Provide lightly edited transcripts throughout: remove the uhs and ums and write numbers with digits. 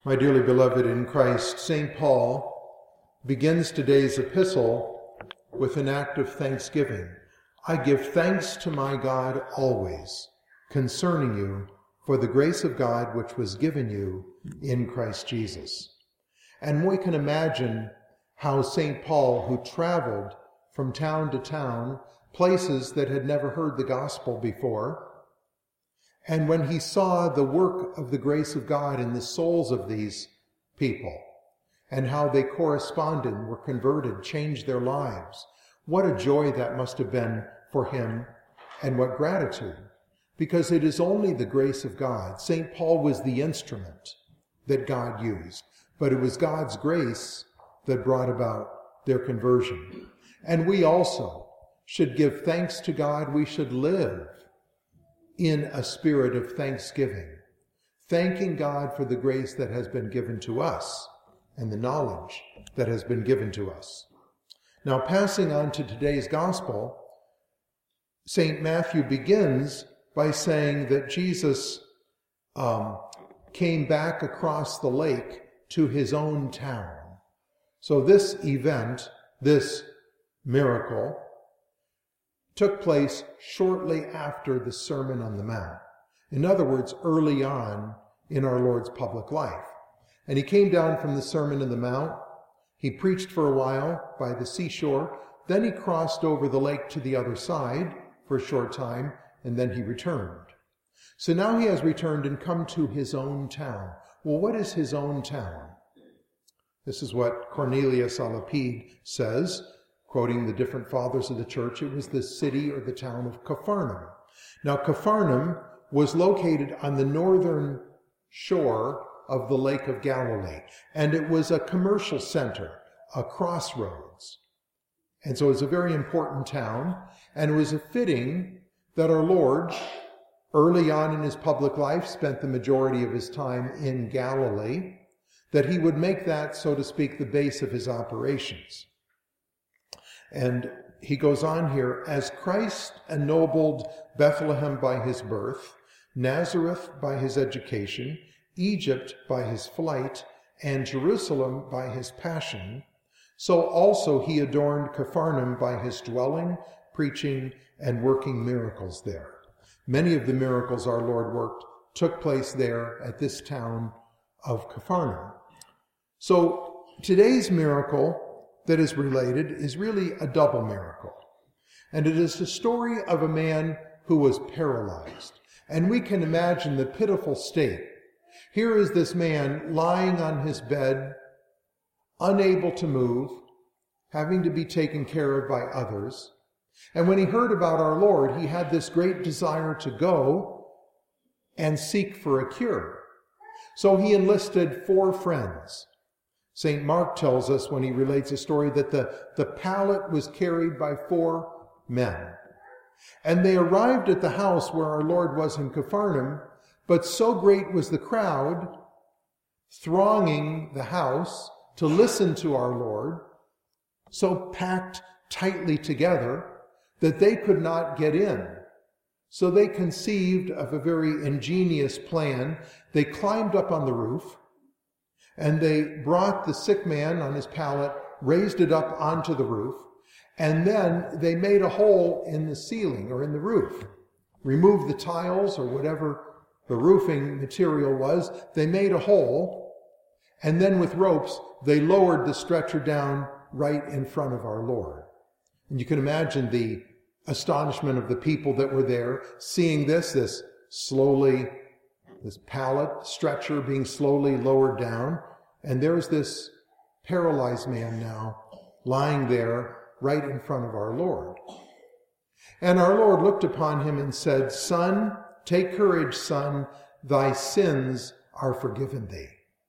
My dearly beloved in Christ, St. Paul begins today's epistle with an act of thanksgiving. I give thanks to my God always concerning you for the grace of God which was given you in Christ Jesus. And we can imagine how St. Paul, who traveled from town to town, places that had never heard the gospel before, and when he saw the work of the grace of God in the souls of these people, and how they corresponded, were converted, changed their lives, what a joy that must have been for him, and what gratitude, because it is only the grace of God. St. Paul was the instrument that God used, but it was God's grace that brought about their conversion. And we also should give thanks to God. We should live in a spirit of thanksgiving, thanking God for the grace that has been given to us and the knowledge that has been given to us. Now, passing on to today's gospel, St. Matthew begins by saying that Jesus came back across the lake to his own town. So this event, this miracle, took place shortly after the Sermon on the Mount. In other words, early on in our Lord's public life. And he came down from the Sermon on the Mount. He preached for a while by the seashore. Then he crossed over the lake to the other side for a short time, and then he returned. So now he has returned and come to his own town. Well, what is his own town? This is what Cornelius a Lapide says, quoting the different fathers of the church. It was the city or the town of Capharnaum. Now, Capharnaum was located on the northern shore of the Lake of Galilee, and it was a commercial center, a crossroads. And so it was a very important town, and it was fitting that our Lord, early on in his public life, spent the majority of his time in Galilee, that he would make that, so to speak, the base of his operations. And he goes on here, as Christ ennobled Bethlehem by his birth, Nazareth by his education, Egypt by his flight, and Jerusalem by his passion, so also he adorned Capharnaum by his dwelling, preaching, and working miracles there. Many of the miracles our Lord worked took place there at this town of Capharnaum. So today's miracle that is related is really a double miracle. And it is the story of a man who was paralyzed. And we can imagine the pitiful state. Here is this man lying on his bed, unable to move, having to be taken care of by others. And when he heard about our Lord, he had this great desire to go and seek for a cure. So he enlisted 4 friends. St. Mark tells us when he relates a story that the pallet was carried by 4 men. And they arrived at the house where our Lord was in Capharnaum, but so great was the crowd thronging the house to listen to our Lord, so packed tightly together that they could not get in. So they conceived of a very ingenious plan. They climbed up on the roof, and they brought the sick man on his pallet, raised it up onto the roof, and then they made a hole in the ceiling or in the roof. Removed the tiles or whatever the roofing material was. They made a hole, and then with ropes, they lowered the stretcher down right in front of our Lord. And you can imagine the astonishment of the people that were there, seeing this pallet stretcher being slowly lowered down. And there's this paralyzed man now lying there right in front of our Lord. And our Lord looked upon him and said, "Son, take courage, son, thy sins are forgiven thee."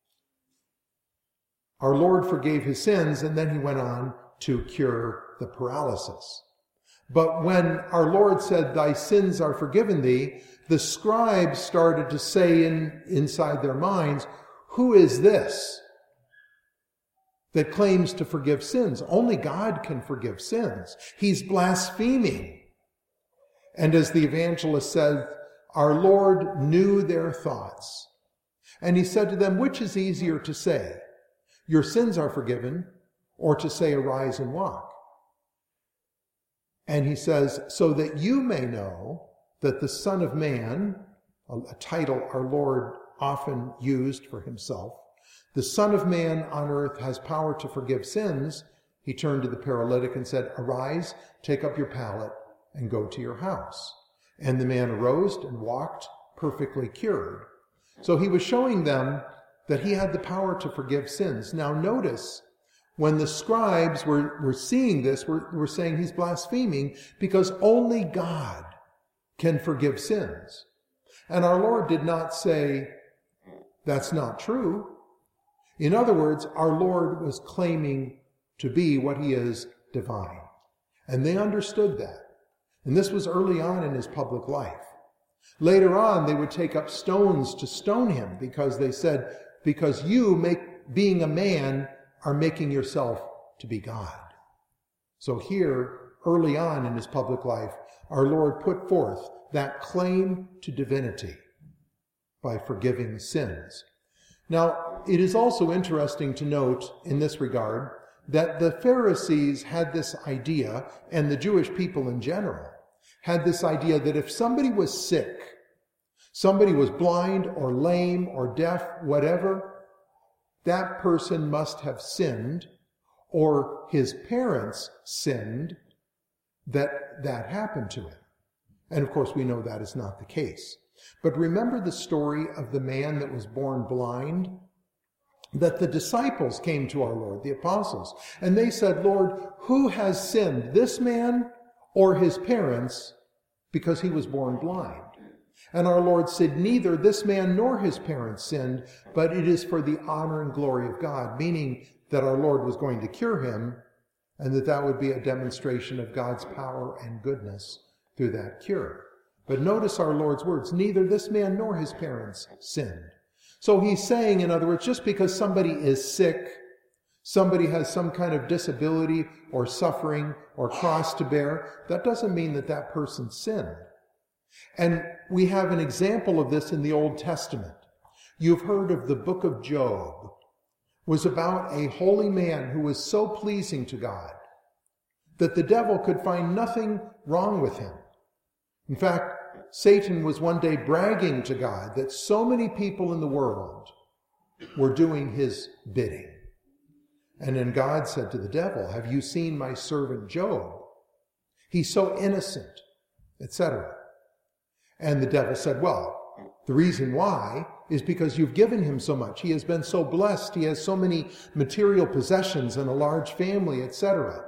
Our Lord forgave his sins, and then he went on to cure the paralysis. But when our Lord said, "Thy sins are forgiven thee," the scribes started to say inside their minds, "Who is this that claims to forgive sins? Only God can forgive sins. He's blaspheming." And as the evangelist said, our Lord knew their thoughts. And he said to them, which is easier to say, your sins are forgiven, or to say, arise and walk? And he says, so that you may know that the Son of Man, a title our Lord often used for himself, the Son of Man on earth has power to forgive sins. He turned to the paralytic and said, arise, take up your pallet, and go to your house. And the man arose and walked, perfectly cured. So he was showing them that he had the power to forgive sins. Now notice, when the scribes were seeing this, were saying he's blaspheming because only God can forgive sins. And our Lord did not say, that's not true. In other words, our Lord was claiming to be what he is, divine. And they understood that. And this was early on in his public life. Later on, they would take up stones to stone him because they said, because you, being a man, are making yourself to be God. So here, early on in his public life, our Lord put forth that claim to divinity by forgiving sins. Now, it is also interesting to note in this regard that the Pharisees had this idea, and the Jewish people in general had this idea that if somebody was sick, somebody was blind or lame or deaf, whatever, that person must have sinned, or his parents sinned, that happened to him. And of course we know that is not the case. But remember the story of the man that was born blind? That the disciples came to our Lord, the apostles, and they said, Lord, who has sinned, this man or his parents, because he was born blind? And our Lord said, neither this man nor his parents sinned, but it is for the honor and glory of God, meaning that our Lord was going to cure him, and that would be a demonstration of God's power and goodness through that cure. But notice our Lord's words, neither this man nor his parents sinned. So he's saying, in other words, just because somebody is sick, somebody has some kind of disability or suffering or cross to bear, that doesn't mean that that person sinned. And we have an example of this in the Old Testament. You've heard of the book of Job. It was about a holy man who was so pleasing to God that the devil could find nothing wrong with him. In fact, Satan was one day bragging to God that so many people in the world were doing his bidding. And then God said to the devil, have you seen my servant Job? He's so innocent, etc. And the devil said, well, the reason why is because you've given him so much. He has been so blessed. He has so many material possessions and a large family, etc.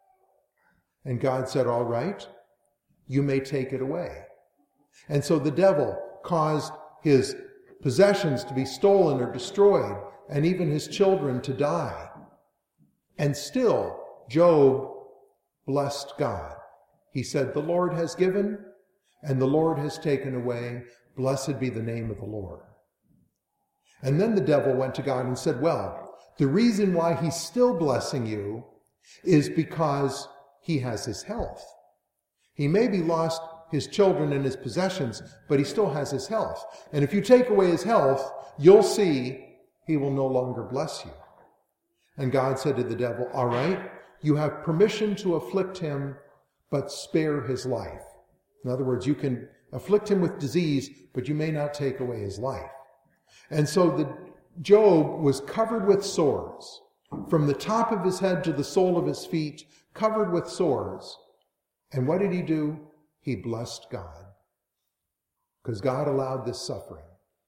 And God said, all right, you may take it away. And so the devil caused his possessions to be stolen or destroyed, and even his children to die. And still, Job blessed God. He said, the Lord has given, and the Lord has taken away. Blessed be the name of the Lord. And then the devil went to God and said, well, the reason why he's still blessing you is because he has his health. He maybe lost his children and his possessions, but he still has his health. And if you take away his health, you'll see he will no longer bless you. And God said to the devil, all right, you have permission to afflict him, but spare his life. In other words, you can afflict him with disease, but you may not take away his life. And so Job was covered with sores, from the top of his head to the sole of his feet, covered with sores. And what did he do? He blessed God, because God allowed this suffering.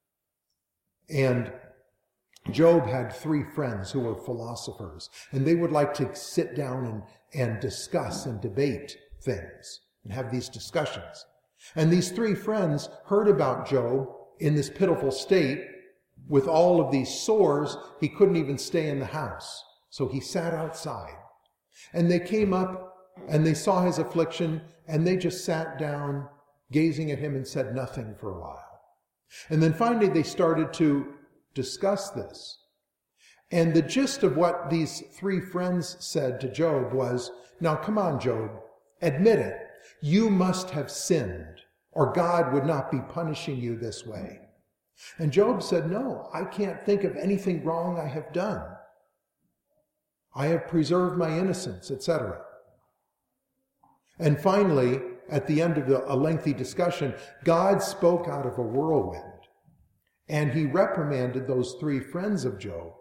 And Job had 3 friends who were philosophers, and they would like to sit down and discuss and debate things and have these discussions. And these 3 friends heard about Job in this pitiful state with all of these sores. He couldn't even stay in the house, so he sat outside. And they came up and they saw his affliction, and they just sat down gazing at him and said nothing for a while. And then finally they started to discuss this. And the gist of what these 3 friends said to Job was, now come on, Job, admit it. You must have sinned, or God would not be punishing you this way. And Job said, no, I can't think of anything wrong I have done. I have preserved my innocence, etc. And finally, at the end of a lengthy discussion, God spoke out of a whirlwind, and he reprimanded those three friends of Job.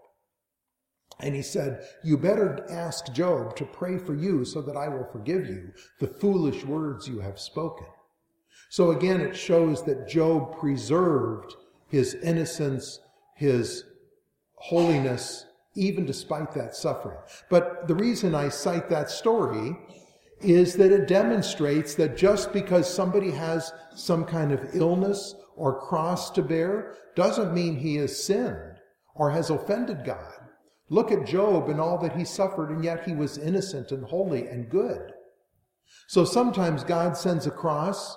And he said, you better ask Job to pray for you so that I will forgive you the foolish words you have spoken. So again, it shows that Job preserved his innocence, his holiness, even despite that suffering. But the reason I cite that story is that it demonstrates that just because somebody has some kind of illness or cross to bear doesn't mean he has sinned or has offended God. Look at Job and all that he suffered, and yet he was innocent and holy and good. So sometimes God sends a cross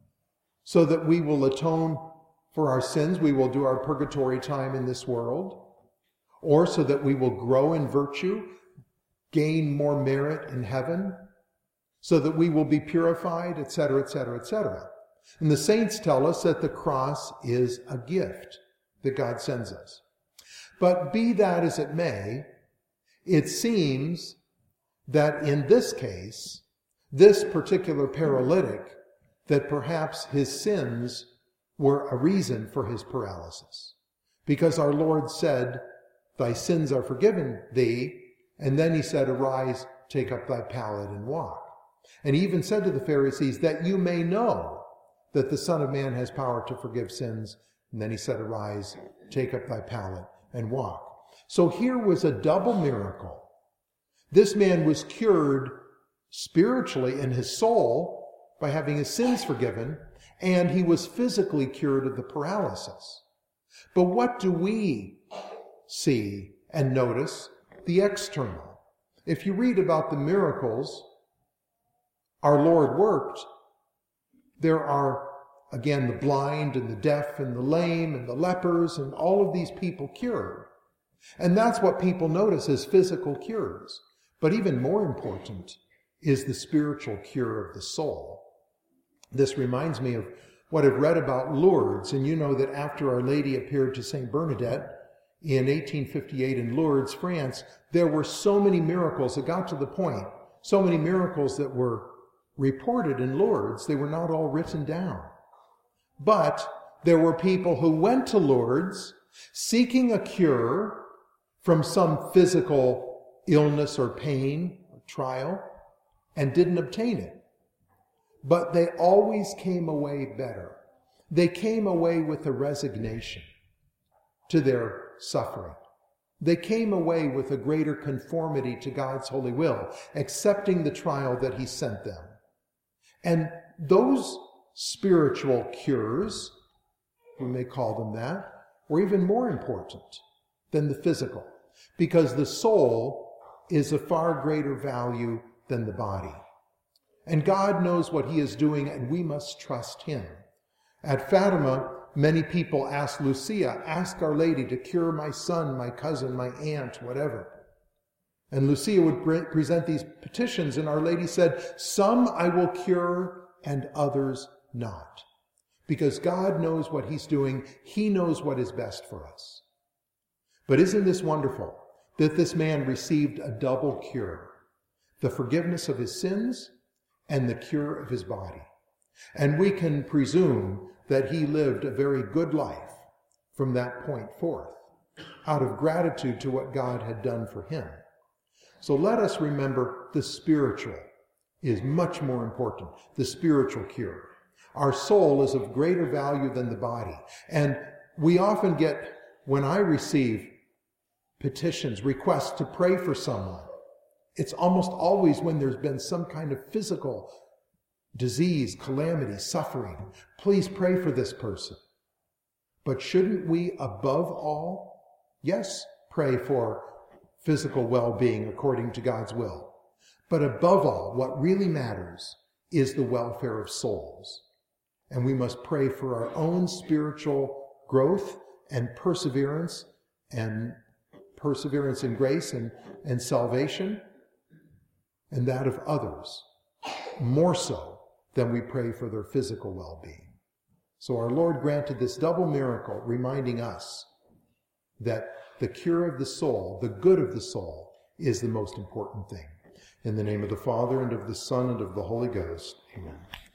so that we will atone for our sins. We will do our purgatory time in this world, or so that we will grow in virtue, gain more merit in heaven, so that we will be purified, etc., etc., etc. And the saints tell us that the cross is a gift that God sends us. But be that as it may, it seems that in this case, this particular paralytic, that perhaps his sins were a reason for his paralysis. Because our Lord said, thy sins are forgiven thee, and then he said, arise, take up thy pallet and walk. And he even said to the Pharisees, that you may know that the Son of Man has power to forgive sins. And then he said, arise, take up thy pallet and walk. So here was a double miracle. This man was cured spiritually in his soul by having his sins forgiven, and he was physically cured of the paralysis. But what do we see and notice? The external. If you read about the miracles our Lord worked, there are, again, the blind and the deaf and the lame and the lepers and all of these people cured. And that's what people notice as physical cures. But even more important is the spiritual cure of the soul. This reminds me of what I've read about Lourdes. And you know that after Our Lady appeared to Saint Bernadette in 1858 in Lourdes, France, there were so many miracles. It got to the point, so many miracles that were reported in Lourdes, they were not all written down. But there were people who went to Lourdes seeking a cure from some physical illness or pain or trial and didn't obtain it. But they always came away better. They came away with a resignation to their suffering. They came away with a greater conformity to God's holy will, accepting the trial that he sent them. And those spiritual cures, we may call them that, were even more important than the physical, because the soul is of far greater value than the body. And God knows what he is doing, and we must trust him. At Fatima, many people asked Lucia, ask Our Lady to cure my son, my cousin, my aunt, whatever. And Lucia would present these petitions, and Our Lady said, some I will cure and others not. Because God knows what he's doing. He knows what is best for us. But isn't this wonderful that this man received a double cure? The forgiveness of his sins and the cure of his body. And we can presume that he lived a very good life from that point forth, out of gratitude to what God had done for him. So let us remember the spiritual is much more important, the spiritual cure. Our soul is of greater value than the body. And we often get, when I receive petitions, requests to pray for someone, it's almost always when there's been some kind of physical disease, calamity, suffering. Please pray for this person. But shouldn't we, above all, yes, pray for physical well-being according to God's will. But above all, what really matters is the welfare of souls. And we must pray for our own spiritual growth and perseverance in grace and salvation, and that of others, more so than we pray for their physical well-being. So our Lord granted this double miracle, reminding us that the cure of the soul, the good of the soul, is the most important thing. In the name of the Father, and of the Son, and of the Holy Ghost, amen.